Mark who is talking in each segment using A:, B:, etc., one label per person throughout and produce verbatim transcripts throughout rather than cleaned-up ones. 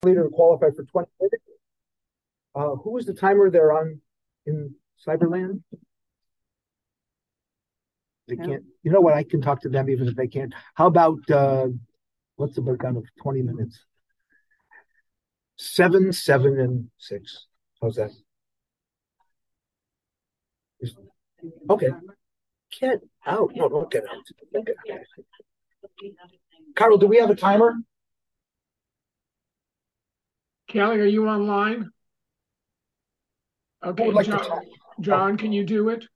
A: leader to qualify for twenty minutes. Uh, who is the timer they're on in Cyberland? They can't. You know what? I can talk to them even if they can't. How about uh, what's the breakdown of twenty minutes? Seven, seven, and six. How's that? Is- Okay. Get out. No, don't get out. Don't get out. Carol, do we have a timer?
B: Kelly, are you online?
A: Who
B: Okay,
A: would like to
B: John,
A: talk?
B: John, can you do it?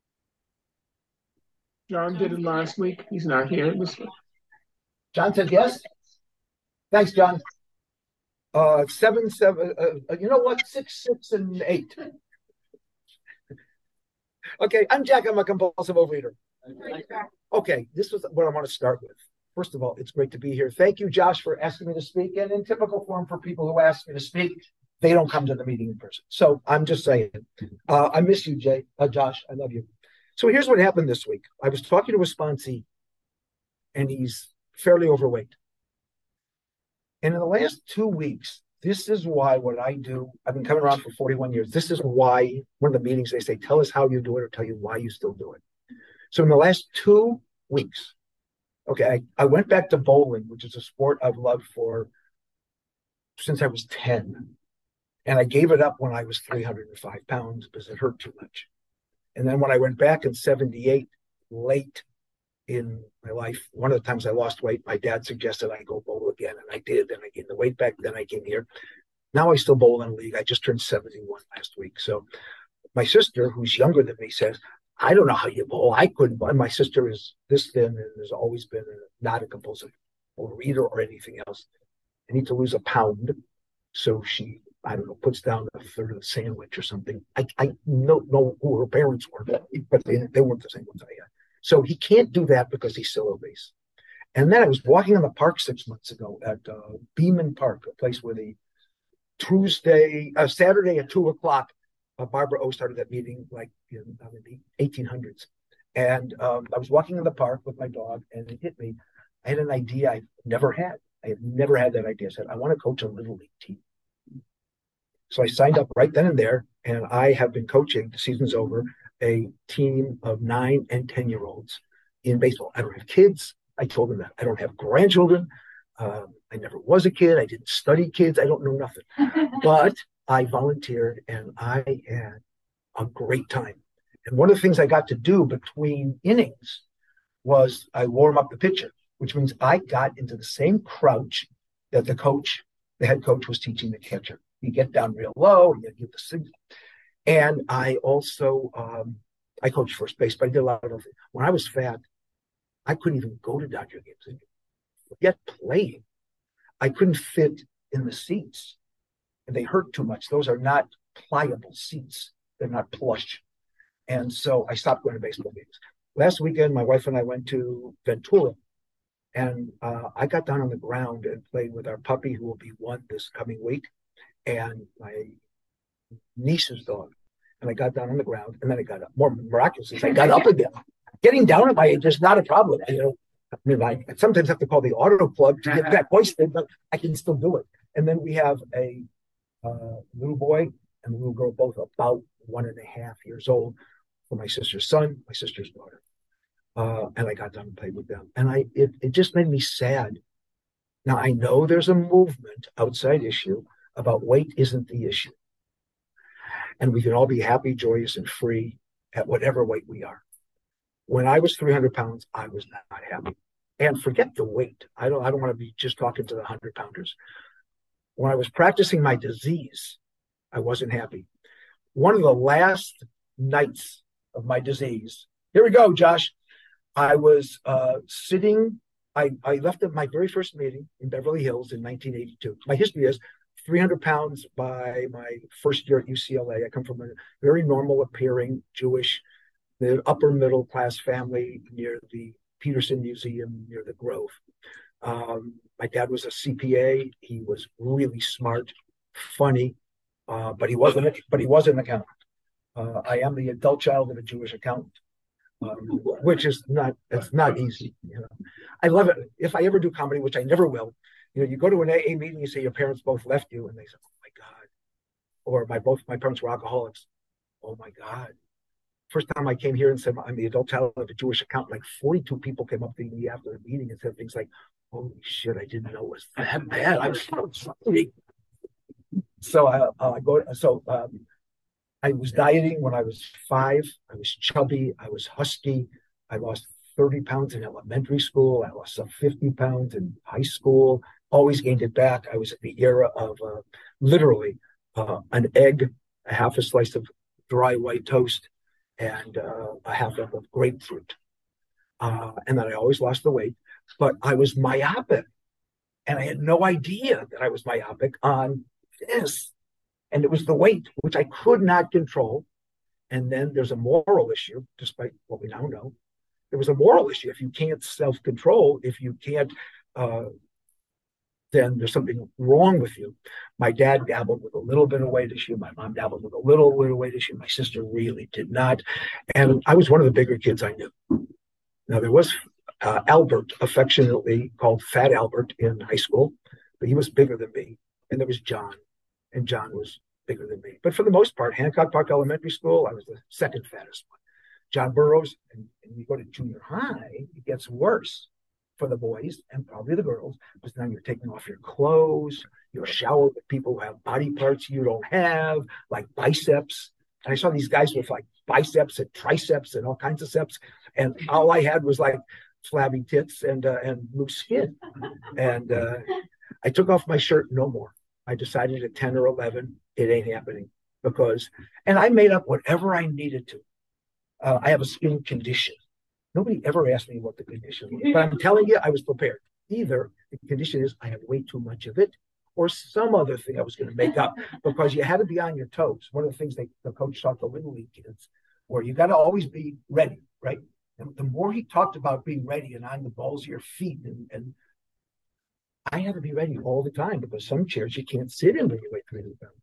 B: John did it last week. He's not here this week.
A: John says yes. Thanks, John. Uh, seven, seven. Uh, uh, you know what? Six, six, and eight. Okay, I'm Jack. I'm a compulsive overeater. Okay, this is what I want to start with. First of all, it's great to be here. Thank you, Josh, for asking me to speak. And in typical form for people who ask me to speak, they don't come to the meeting in person. So I'm just saying, uh, I miss you, Jay, uh, Josh. I love you. So here's what happened this week. I was talking to a sponsee, and he's fairly overweight. And in the last two weeks, this is why what I do, I've been coming around for forty-one years. This is why one of the meetings they say, tell us how you do it or tell you why you still do it. So in the last two weeks, okay, I, I went back to bowling, which is a sport I've loved for since I was ten. And I gave it up when I was three hundred five pounds because it hurt too much. And then when I went back in seventy-eight, late in my life, one of the times I lost weight, my dad suggested I go bowl again. And I did. And I gained the weight back. Then I came here. Now I still bowl in a league. I just turned seventy-one last week. So my sister, who's younger than me, says, I don't know how you bowl. I couldn't. And my sister is this thin and has always been not a compulsive overeater or anything else. I need to lose a pound. So she, I don't know, puts down a third of the sandwich or something. I, I don't know who her parents were, but they, they weren't the same ones I had. So he can't do that because he's still obese. And then I was walking in the park six months ago at uh, Beeman Park, a place where the Tuesday, uh, Saturday at two o'clock, uh, Barbara O started that meeting like in, uh, in the eighteen hundreds. And um, I was walking in the park with my dog, and it hit me. I had an idea I never had. I had never had that idea. I said, I want to coach a little league team. So I signed up right then and there, and I have been coaching, the season's over, a team of nine and ten year olds in baseball. I don't have kids. I told them that. I don't have grandchildren. Um, I never was a kid. I didn't study kids. I don't know nothing. But I volunteered, and I had a great time. And one of the things I got to do between innings was I warm up the pitcher, which means I got into the same crouch that the coach, the head coach, was teaching the catcher. You get down real low, and you give the signal. And I also, um, I coached first base, but I did a lot of things. When I was fat, I couldn't even go to Dodger games. Forget playing. I couldn't fit in the seats. And they hurt too much. Those are not pliable seats. They're not plush. And so I stopped going to baseball games. Last weekend, my wife and I went to Ventura. And uh, I got down on the ground and played with our puppy, who will be one this coming week, and my niece's dog. And I got down on the ground, and then I got up. More miraculously, I got up again. Getting down at my age is not a problem. You know, I mean, I sometimes have to call the auto plug to get that voice in, but I can still do it. And then we have a uh, little boy and a little girl, both about one and a half years old, for my sister's son, my sister's daughter. Uh, and I got down and played with them. And I it, it just made me sad. Now, I know there's a movement, outside issue, about weight isn't the issue. And we can all be happy, joyous, and free at whatever weight we are. When I was three hundred pounds, I was not happy. And forget the weight. I don't, I don't want to be just talking to the one hundred pounders. When I was practicing my disease, I wasn't happy. One of the last nights of my disease, here we go, Josh. I was uh, sitting, I, I left at my very first meeting in Beverly Hills in nineteen eighty-two. My history is three hundred pounds by my first year at U C L A. I come from a very normal appearing Jewish, the upper middle class family near the Peterson Museum, near the Grove. Um, my dad was a C P A. He was really smart, funny, uh, but he wasn't. But he was an accountant. Uh, I am the adult child of a Jewish accountant, um, which is not. It's not easy. You know, I love it. If I ever do comedy, which I never will, You know, you go to an A A meeting, you say your parents both left you, and they say, "Oh my God," or my both my parents were alcoholics. Oh my God. First time I came here and said I'm the adult child of a Jewish accountant, like forty-two people came up to me after the meeting and said things like, "Holy shit, I didn't know it was that bad. I'm so sorry." So I, uh, I go. So um, I was dieting when I was five. I was chubby. I was husky. I lost thirty pounds in elementary school. I lost some fifty pounds in high school. Always gained it back. I was at the era of uh, literally uh, an egg, a half a slice of dry white toast, and uh, a half of grapefruit. Uh, and then I always lost the weight, but I was myopic, and I had no idea that I was myopic on this. And it was the weight, which I could not control. And then there's a moral issue, despite what we now know. There was a moral issue. If you can't self-control, if you can't, uh, then there's something wrong with you. My dad dabbled with a little bit of weight issue. My mom dabbled with a little bit of weight issue. My sister really did not. And I was one of the bigger kids I knew. Now, there was uh, Albert, affectionately called Fat Albert in high school, but he was bigger than me. And there was John, and John was bigger than me. But for the most part, Hancock Park Elementary School, I was the second fattest one. John Burroughs, and, and you go to junior high, it gets worse for the boys and probably the girls, because now you're taking off your clothes, you're showering with people who have body parts you don't have, like biceps. And I saw these guys with like biceps and triceps and all kinds of steps, and all I had was like flabby tits and uh, and loose skin. And uh, I took off my shirt, no more. I decided at ten or eleven, it ain't happening, because, and I made up whatever I needed to. Uh, I have a skin condition. Nobody ever asked me what the condition was, but I'm telling you, I was prepared. Either the condition is I have way too much of it, or some other thing I was going to make up, because you had to be on your toes. One of the things they, the coach taught the Little League kids, where you got to always be ready, right? And the more he talked about being ready and on the balls of your feet, and, and I had to be ready all the time, because some chairs you can't sit in when you weigh three hundred pounds.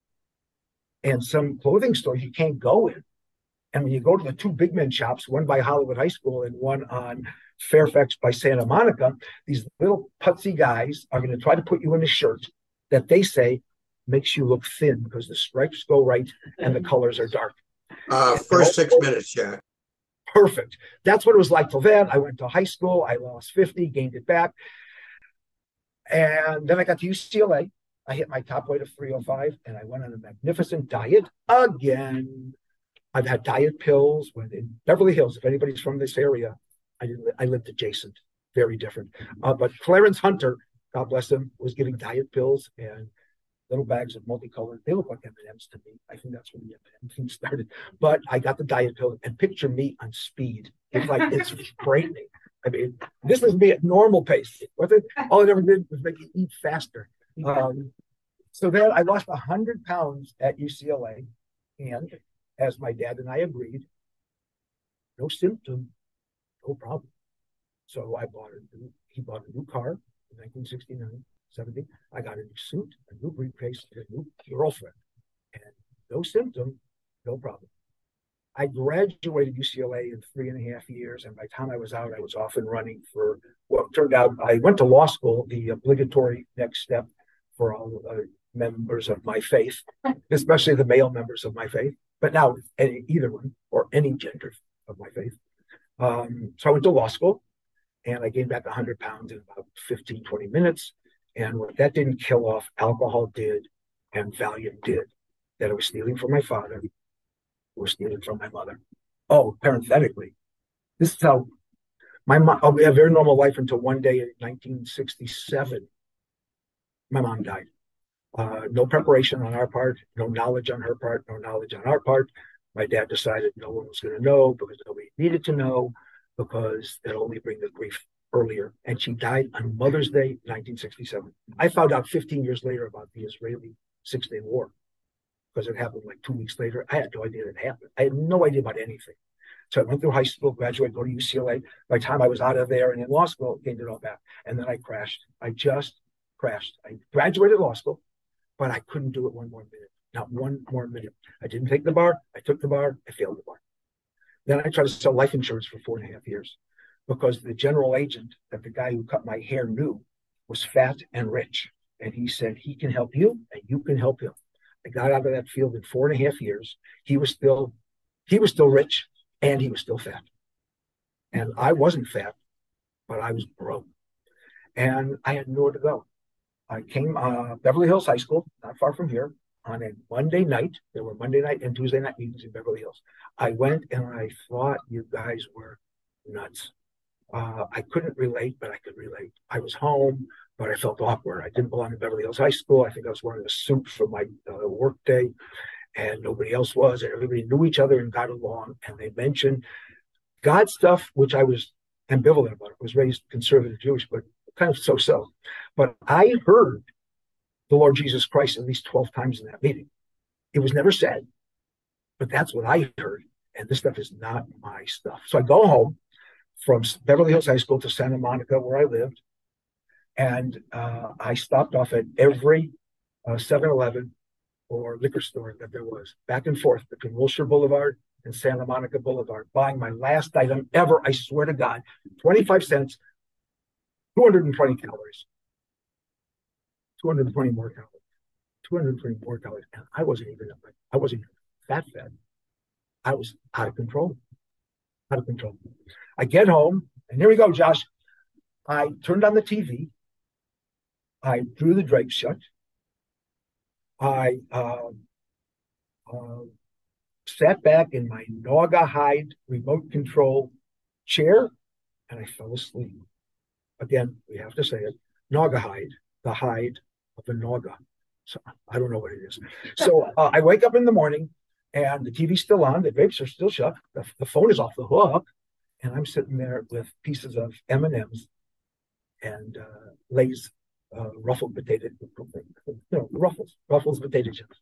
A: And some clothing stores you can't go in. And when you go to the two big men shops, one by Hollywood High School and one on Fairfax by Santa Monica, these little putsy guys are going to try to put you in a shirt that they say makes you look thin because the stripes go right and the colors are dark.
C: Uh, first six minutes, yeah.
A: Perfect. That's what it was like till then. I went to high school. I lost fifty, gained it back. And then I got to U C L A. I hit my top weight of three oh five, and I went on a magnificent diet again. I've had diet pills when in Beverly Hills. If anybody's from this area, I didn't, I lived adjacent. Very different. Uh, but Clarence Hunter, God bless him, was giving diet pills and little bags of multicolored. They look like M and M's to me. I think that's when the M and M thing started. But I got the diet pill, and picture me on speed. It's like, it's frightening. I mean, this was me at normal pace. Wasn't it? All it ever did was make you eat faster. Um, so then I lost one hundred pounds at U C L A, and as my dad and I agreed, no symptom, no problem. So I bought a new, he bought a new car in nineteen sixty-nine, seventy. I got a new suit, a new briefcase, and a new girlfriend. And no symptom, no problem. I graduated U C L A in three and a half years, and by the time I was out, I was off and running for what turned out, I went to law school, the obligatory next step for all uh, members of my faith, especially the male members of my faith, but now any, either one or any gender of my faith. Um, so I went to law school, and I gained back one hundred pounds in about fifteen, twenty minutes. And what that didn't kill off, alcohol did, and Valium did. That I was stealing from my father, was stealing from my mother. Oh, parenthetically, this is how my mom, oh, we had a very normal life until one day in nineteen sixty-seven, my mom died. Uh, no preparation on our part, no knowledge on her part, no knowledge on our part. My dad decided no one was going to know because nobody needed to know, because it'll only bring the grief earlier. And she died on Mother's Day, nineteen sixty-seven. I found out fifteen years later about the Israeli Six-Day War, because it happened like two weeks later. I had no idea it happened. I had no idea about anything. So I went through high school, graduated, go to U C L A. By the time I was out of there and in law school, gained it all back. And then I crashed. I just crashed. I graduated law school, but I couldn't do it one more minute. Not one more minute. I didn't take the bar. I took the bar. I failed the bar. Then I tried to sell life insurance for four and a half years, because the general agent that the guy who cut my hair knew was fat and rich. And he said, he can help you and you can help him. I got out of that field in four and a half years. He was still, he was still rich and he was still fat. And I wasn't fat, but I was broke. And I had nowhere to go. I came uh, Beverly Hills High School, not far from here, on a Monday night. There were Monday night and Tuesday night meetings in Beverly Hills. I went and I thought you guys were nuts. Uh, I couldn't relate, but I could relate. I was home, but I felt awkward. I didn't belong in Beverly Hills High School. I think I was wearing a suit for my uh, work day, and nobody else was. And everybody knew each other and got along. And they mentioned God stuff, which I was ambivalent about. I was raised conservative Jewish, but kind of so-so. But I heard the Lord Jesus Christ at least twelve times in that meeting. It was never said, but that's what I heard. And this stuff is not my stuff. So I go home from Beverly Hills High School to Santa Monica, where I lived. And uh, I stopped off at every uh, seven eleven or liquor store that there was, back and forth between Wilshire Boulevard and Santa Monica Boulevard, buying my last item ever, I swear to God, twenty-five cents, two hundred twenty calories, two hundred twenty more calories, two hundred twenty more calories. And I wasn't even, I wasn't even that fat. I was out of control, out of control. I get home, and here we go, Josh. I turned on the T V. I drew the drapes shut. I uh, uh, sat back in my Naugahyde remote control chair, and I fell asleep. Again, we have to say it, Naugahyde, the hide of a Nauga. So I don't know what it is. So uh, I wake up in the morning, and the T V's still on. The drapes are still shut. The, the phone is off the hook. And I'm sitting there with pieces of M and M's and uh, Lay's uh, ruffled potato, you know, Ruffles, Ruffles potato chips.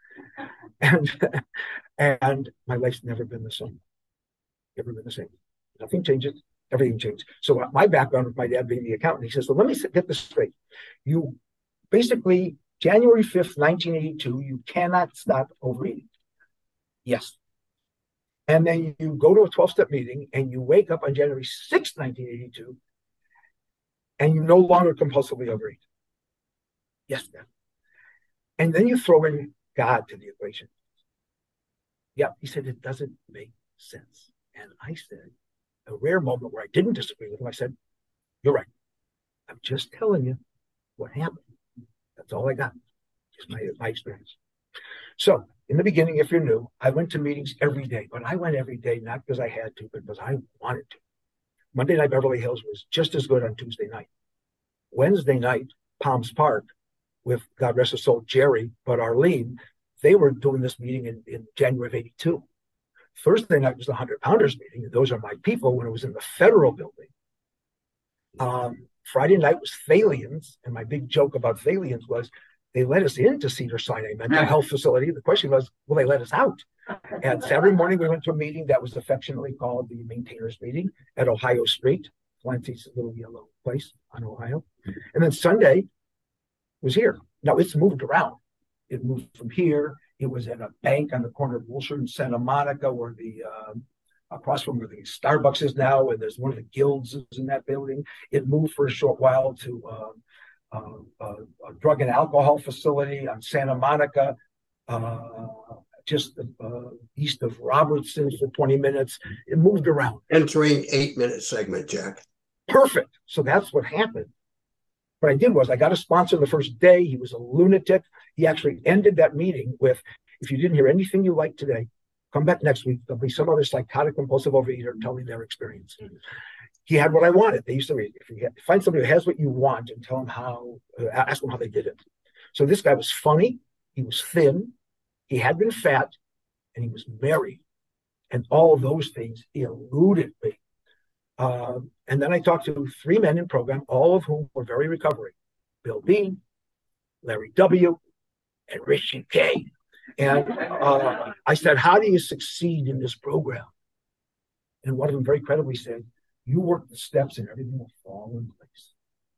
A: And, and my life's never been the same. Never been the same. Nothing changes. Everything changed. So uh, my background with my dad being the accountant, he says, so let me get this straight. You basically, January fifth, nineteen eighty-two, you cannot stop overeating. Yes. And then you go to a twelve-step meeting and you wake up on January sixth, nineteen eighty-two, and you no longer compulsively overeat. Yes, ma'am. And then you throw in God to the equation. Yeah, he said, it doesn't make sense. And I said, a rare moment where I didn't disagree with him, I said, you're right. I'm just telling you what happened. That's all I got. Just my, my experience. So in the beginning, if you're new, I went to meetings every day, but I went every day, not because I had to, but because I wanted to. Monday night, Beverly Hills was just as good on Tuesday night. Wednesday night, Palms Park, with God rest his soul, Jerry, but Arlene, they were doing this meeting in, in January of eighty-two. Thursday night was the Hundred Pounders meeting, and those are my people when it was in the Federal Building. Um, Friday night was Thalians, and my big joke about Thalians was they let us into Cedars-Sinai Mental Health Facility. The question was, will they let us out? And Saturday morning, we went to a meeting that was affectionately called the Maintainers Meeting at Ohio Street, Clancy's little yellow place on Ohio. And then Sunday was here. Now, it's moved around. It moved from here. It was at a bank on the corner of Wilshire and Santa Monica, where the uh, across from where the Starbucks is now, and there's one of the guilds is in that building. It moved for a short while to uh, uh, uh, a drug and alcohol facility on Santa Monica, uh, just uh, east of Robertson for twenty minutes. It moved around.
C: Entering eight-minute segment, Jack.
A: Perfect. So that's what happened. What I did was I got a sponsor the first day. He was a lunatic. He actually ended that meeting with, if you didn't hear anything you liked today, come back next week. There'll be some other psychotic compulsive overeater telling their experience. Mm-hmm. He had what I wanted. They used to read, if you get, find somebody who has what you want and tell them how, uh, ask them how they did it. So this guy was funny. He was thin. He had been fat, and he was married. And all of those things eluded me. Uh, and then I talked to three men in program, all of whom were very recovering. Bill Bean, Larry W., and Richie K. And uh, I said, how do you succeed in this program? And one of them very credibly said, you work the steps and everything will fall in place.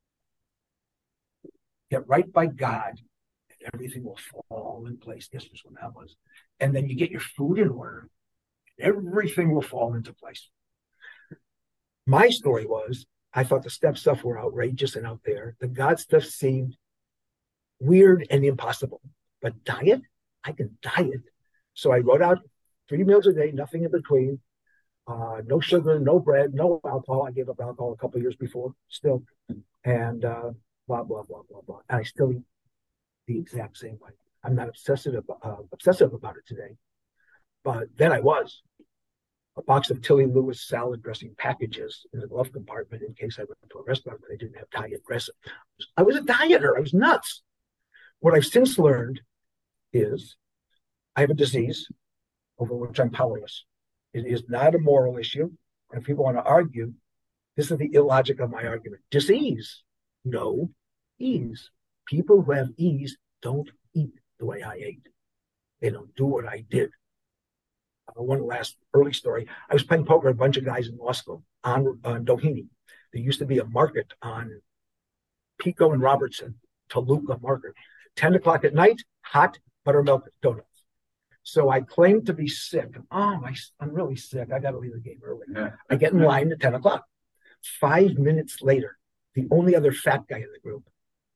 A: Get right by God and everything will fall in place. This was when that was. And then you get your food in order. Everything will fall into place. My story was, I thought the step stuff were outrageous and out there. The God stuff seemed weird and impossible. But diet, I can diet. So I wrote out three meals a day, nothing in between, uh, no sugar, no bread, no alcohol. I gave up alcohol a couple of years before, still, and uh, blah blah blah blah blah. And I still eat the exact same way. I'm not obsessive uh, obsessive about it today, but then I was. A box of Tilly Lewis salad dressing packages in the glove compartment in case I went to a restaurant where they didn't have diet dressing. I was a dieter. I was nuts. What I've since learned is I have a disease over which I'm powerless. It is not a moral issue. And if people want to argue, this is the illogic of my argument. Disease, no, ease. People who have ease don't eat the way I ate. They don't do what I did. Uh, one last early story. I was playing poker with a bunch of guys in law school on uh, Doheny. There used to be a market on Pico and Robertson, Toluca Market. ten o'clock at night, hot buttermilk donuts. So I claimed to be sick. Oh, my, I'm really sick. I got to leave the game early. Yeah. I get in line at ten o'clock. Five minutes later, the only other fat guy in the group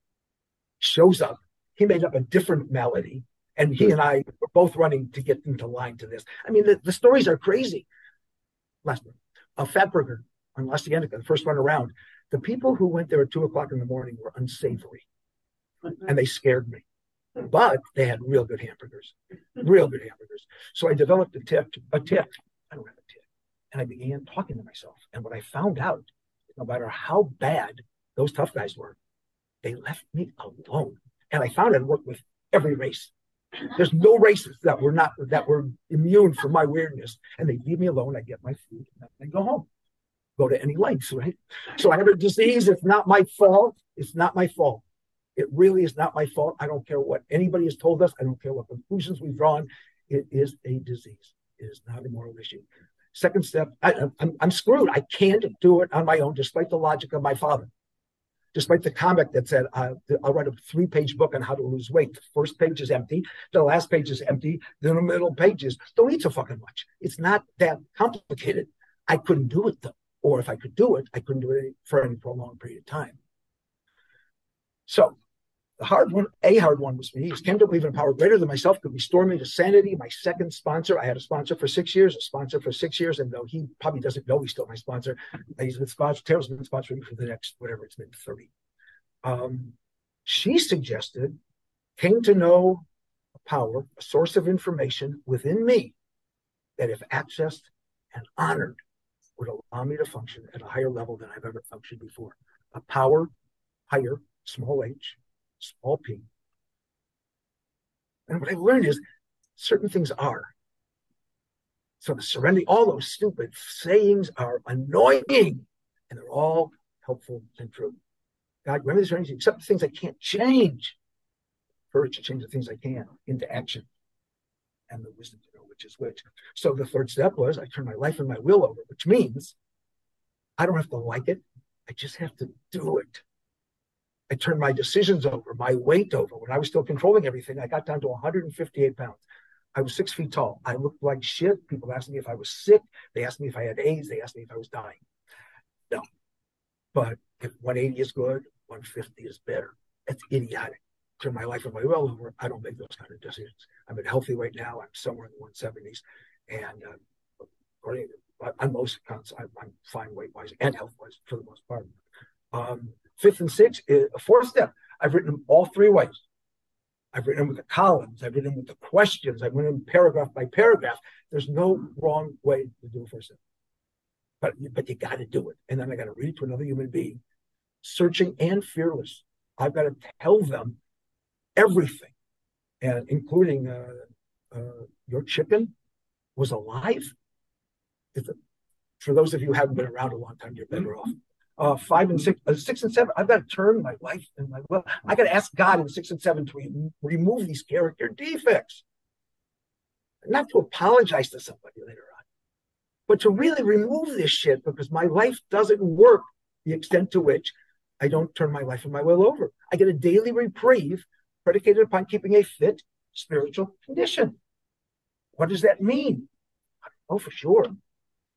A: shows up. He made up a different malady. And he and I were both running to get into line to this. I mean, the, the stories are crazy. Last one, a Fat Burger on La Cienega, the first one around. The people who went there at two o'clock in the morning were unsavory, and they scared me. But they had real good hamburgers, real good hamburgers. So I developed a tip, a tip. I don't have a tip. And I began talking to myself. And what I found out, no matter how bad those tough guys were, they left me alone. And I found it worked with every race. There's no races that were not that were immune from my weirdness, and they leave me alone. I get my food and I go home, go to any lengths, right? So I have a disease. It's not my fault. It's not my fault. It really is not my fault. I don't care what anybody has told us. I don't care what conclusions we've drawn. It is a disease. It is not a moral issue. Second step, I, I'm, I'm screwed. I can't do it on my own, despite the logic of my father. Despite the comic that said, uh, I'll write a three-page book on how to lose weight. The first page is empty. The last page is empty. Then the middle page is, don't eat so fucking much. It's not that complicated. I couldn't do it, though. Or if I could do it, I couldn't do it for any prolonged period of time. So the hard one, a hard one was me. Is came to believe in a power greater than myself could restore me to sanity. My second sponsor, I had a sponsor for six years, a sponsor for six years, and though he probably doesn't know he's still my sponsor, he's been sponsored, Taylor's been sponsoring me for the next, whatever, it's been thirty. Um, she suggested, came to know a power, a source of information within me that if accessed and honored would allow me to function at a higher level than I've ever functioned before. A power higher, small h, small p. And what I learned is certain things are. So the serenity, all those stupid sayings are annoying, and they're all helpful and true. God, grant me the serenity, except the things I can't change. Courage to change the things I can into action. And the wisdom to know which is which. So the third step was I turned my life and my will over, which means I don't have to like it. I just have to do it. I turned my decisions over, my weight over. When I was still controlling everything, I got down to one hundred fifty-eight pounds. I was six feet tall. I looked like shit. People asked me if I was sick. They asked me if I had AIDS. They asked me if I was dying. No. But if one eighty is good, one fifty is better. That's idiotic. Turn my life and my will over. I don't make those kind of decisions. I'm at healthy right now. I'm somewhere in the one seventies. And uh, according to, on most accounts, I'm, I'm fine weight-wise and health-wise for the most part. Um, fifth and sixth, is a fourth step. I've written them all three ways. I've written them with the columns. I've written them with the questions. I've written them paragraph by paragraph. There's no wrong way to do a first step. But, but you got to do it. And then I got to read it to another human being, searching and fearless. I've got to tell them everything, and including uh, uh, your chicken was alive. It's a, for those of you who haven't been around a long time, you're better off. Uh, five and six, uh, six and seven. I've got to turn my life and my will. I got to ask God in six and seven to re- remove these character defects, not to apologize to somebody later on, but to really remove this shit because my life doesn't work the extent to which I don't turn my life and my will over. I get a daily reprieve predicated upon keeping a fit spiritual condition. What does that mean? I don't know for sure.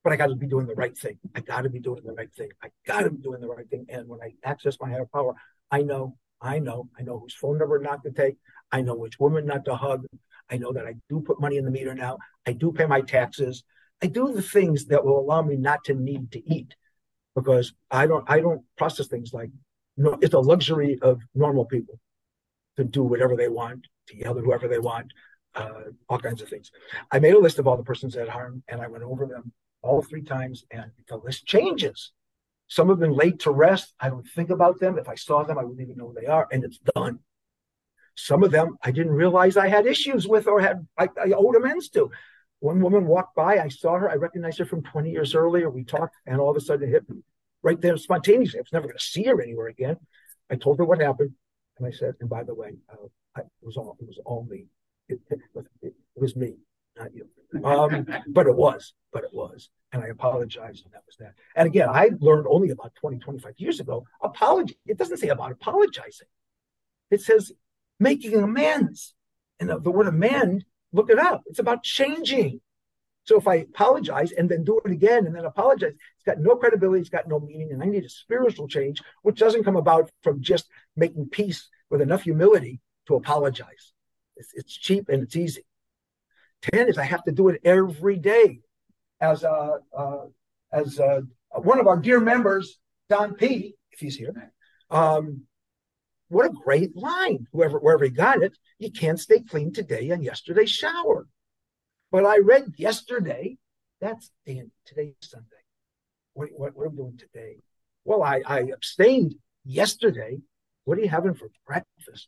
A: but I got to be doing the right thing. I got to be doing the right thing. I got to be doing the right thing. And when I access my higher power, I know, I know, I know whose phone number not to take. I know which woman not to hug. I know that I do put money in the meter now. I do pay my taxes. I do the things that will allow me not to need to eat, because I don't, I don't process things like, you know, it's a luxury of normal people to do whatever they want, to yell at whoever they want, uh, all kinds of things. I made a list of all the persons that harm, and I went over them all three times, and the list changes. Some have been laid to rest. I don't think about them. If I saw them, I wouldn't even know who they are, and it's done. Some of them I didn't realize I had issues with or had I, I owed amends to. One woman walked by. I saw her. I recognized her from twenty years earlier. We talked, and all of a sudden it hit me right there spontaneously. I was never going to see her anywhere again. I told her what happened, and I said, and by the way, uh, I, it was all it was all me. It, it, it, it was me, not you. Um, but it was, but it was. And I apologized, and that was that. And again, I learned only about twenty, twenty-five years ago, apology. It doesn't say about apologizing. It says making amends. And the, the word amend, look it up. It's about changing. So if I apologize and then do it again and then apologize, it's got no credibility, it's got no meaning, and I need a spiritual change, which doesn't come about from just making peace with enough humility to apologize. It's, it's cheap and it's easy. ten is I have to do it every day. As uh, uh, as uh, one of our dear members, Don P., if he's here, um, what a great line. Whoever, wherever he got it, you can't stay clean today on yesterday's shower. But I read yesterday, that's Dan, today's Sunday. What, what, what are we doing today? Well, I, I abstained yesterday. What are you having for breakfast?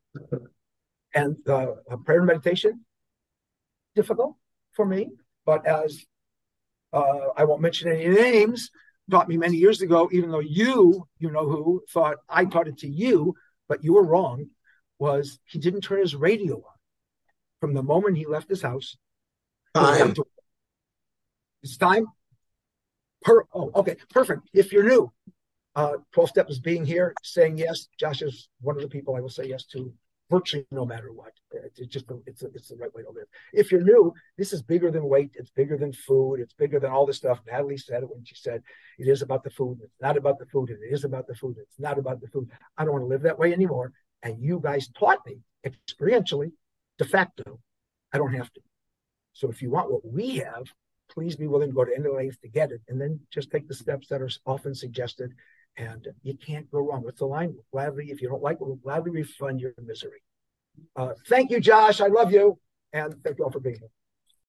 A: And uh, a prayer and meditation, difficult for me, but as uh, I won't mention any names, taught me many years ago, even though you, you know who, thought I taught it to you, but you were wrong, was he didn't turn his radio on. From the moment he left his house,
C: Time.
A: to, it's time? Per, oh, okay, perfect. If you're new, uh, twelve Step is being here, saying yes. Josh is one of the people I will say yes to virtually no matter what. It's just a, it's a, it's the right way to live. If you're new, this is bigger than weight. It's bigger than food. It's bigger than all this stuff. Natalie said it when she said it is about the food. It's not about the food. It is about the food. It's not about the food. I don't want to live that way anymore. And you guys taught me experientially, de facto. I don't have to. So if you want what we have, please be willing to go to any length to get it, and then just take the steps that are often suggested. And you can't go wrong. What's the line? We'll gladly, if you don't like it, we'll gladly refund your misery. Uh, thank you, Josh. I love you. And thank you all for being here.